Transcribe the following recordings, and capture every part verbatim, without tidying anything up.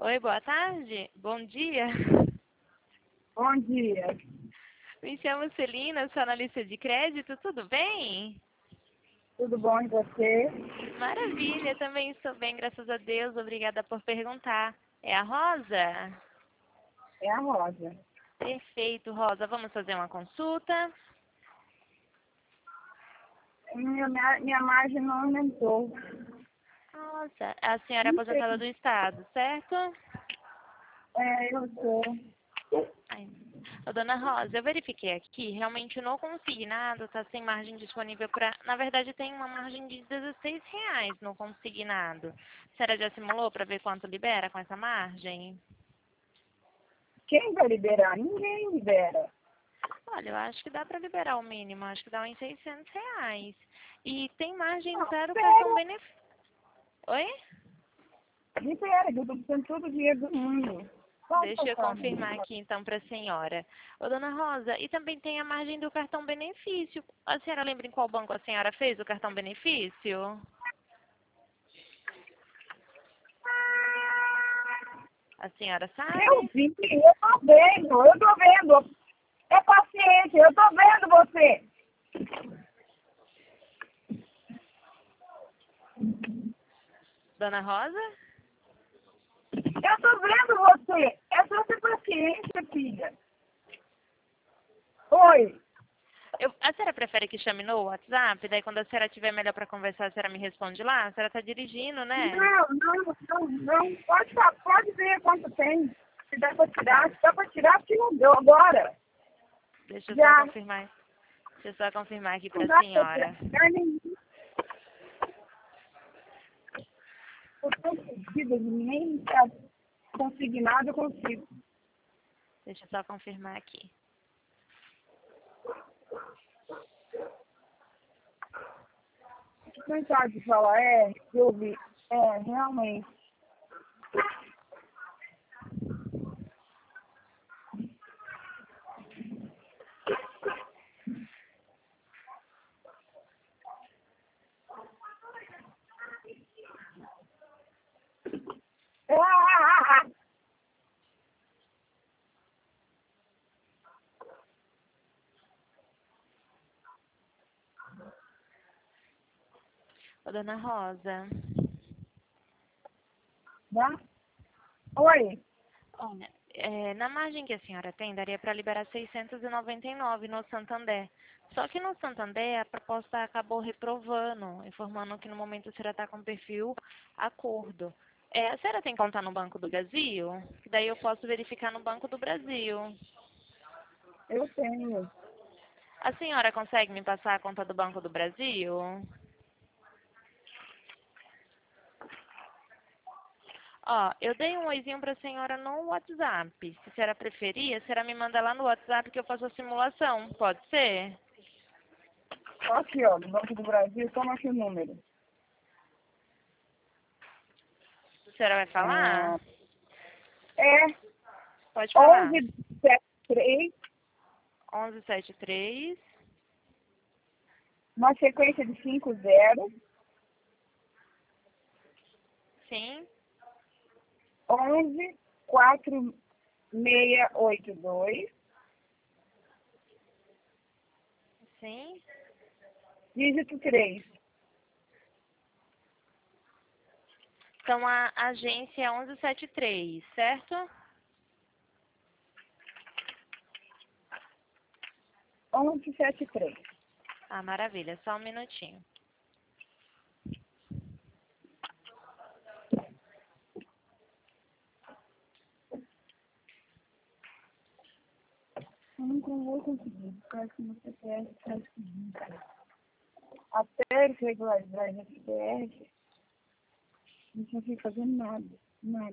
Oi, boa tarde. Bom dia. Bom dia. Me chamo Celina, sou analista de crédito, tudo bem? Tudo bom e você? Maravilha, também estou bem, graças a Deus. Obrigada por perguntar. É a Rosa? É a Rosa. Perfeito, Rosa. Vamos fazer uma consulta? Minha, minha margem não aumentou. Nossa, a senhora é Não sei. aposentada do Estado, certo? É, eu sou. Ai. Ô, dona Rosa, eu verifiquei aqui, realmente no consignado está sem margem disponível para... Na verdade, tem uma margem de dezesseis reais no consignado. A senhora já simulou para ver quanto libera com essa margem? Quem vai liberar? Ninguém libera. Olha, eu acho que dá para liberar o mínimo, acho que dá uns seiscentos reais. E tem margem Não, zero cartão libera. benefício. Oi? Libera, que eu estou precisando todo o dinheiro do mundo. Pode Deixa eu passar, confirmar amiga. aqui então para a senhora. Ô, dona Rosa, e também tem a margem do cartão benefício. A senhora lembra em qual banco a senhora fez o cartão benefício? A senhora Eu sabe? vi, eu tô vendo, eu tô vendo. É paciência, eu tô vendo você. Dona Rosa? Eu tô vendo você. É só ter paciência, filha. Oi. Eu, a senhora prefere que chame no WhatsApp? Daí quando a senhora estiver melhor para conversar, a senhora me responde lá? A senhora está dirigindo, né? Não, não, não, não. Pode, fa- pode ver quanto tem. Se dá pra tirar, Tá. se dá pra tirar, que não deu agora. Deixa eu só Já. confirmar. Deixa eu só confirmar aqui Não para a dá pra tirar senhora. lugar nenhum. Eu tô fodida, nem tá consignado, eu consigo. Deixa eu só confirmar aqui. O que mensagem de falar é, eu vi. É, realmente. Ah! Ô, dona Rosa. Dá? Oi. Olha, é, na margem que a senhora tem, daria para liberar seiscentos e noventa e nove no Santander. Só que no Santander a proposta acabou reprovando, informando que no momento a senhora está com perfil acordo. É, a senhora tem conta no Banco do Brasil? Que daí eu posso verificar no Banco do Brasil. Eu tenho. A senhora consegue me passar a conta do Banco do Brasil? Ó, eu dei um oizinho para a senhora no WhatsApp. Se a senhora preferir, a senhora me manda lá no WhatsApp que eu faço a simulação. Pode ser? Aqui, ó, do Banco do Brasil, toma aqui o número. A senhora vai falar? Ah, é Pode falar. onze setenta e três, onze setenta e três. uma sequência de cinco zero, Sim. onze quatro seis oito dois, Sim. dígito três. Então a agência é onze setenta e três, certo? onze setenta e três. Ah, maravilha. Só um minutinho. Eu nunca vou conseguir, porque que no C P F faz o seguinte. Até ele regularizar no C P F, não consigo fazer nada, nada.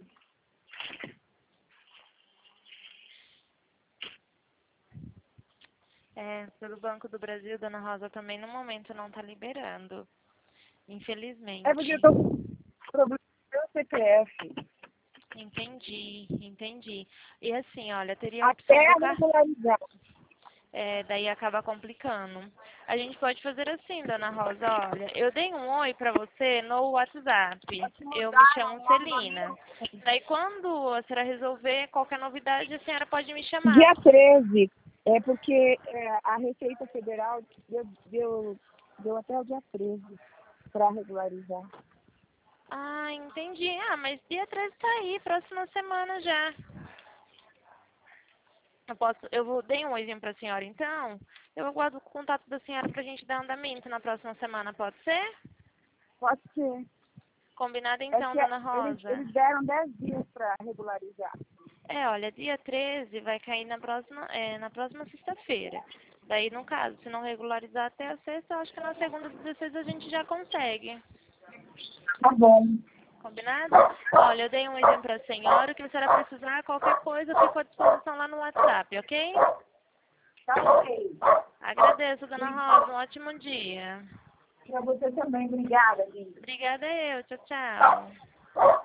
É, pelo Banco do Brasil, dona Rosa, também no momento não está liberando. É porque eu Infelizmente. tô com problema no meu C P F. Entendi, entendi. E assim, olha, teria a opção Até do cartão. regularizar. É, daí acaba complicando. A gente pode fazer assim, dona Rosa, olha, eu dei um oi pra você no WhatsApp. Eu me chamo Celina. Daí quando a senhora resolver qualquer novidade, a senhora pode me chamar. Dia treze, é porque é, a Receita Federal deu, deu, deu até o dia treze para regularizar. Ah, entendi. Ah, mas dia treze tá aí, próxima semana já. Eu posso, eu vou, dei um oizinho pra senhora então. Eu aguardo o contato da senhora pra gente dar andamento na próxima semana, pode ser? Pode ser. Combinado É então, que dona eles, Rosa. eles deram dez dias para regularizar. É, olha, dia treze vai cair na próxima, é, na próxima sexta-feira. Daí, no caso, se não regularizar até a sexta, eu acho que na segunda dezesseis a gente já consegue. Tá bom. Combinado? Olha, eu dei um exemplo para a senhora, o que a senhora precisar, qualquer coisa, eu fico à disposição lá no WhatsApp, ok? Tá ok. Agradeço, dona Rosa, um ótimo dia. Para você também. Obrigada, gente. Obrigada eu, tchau, tchau.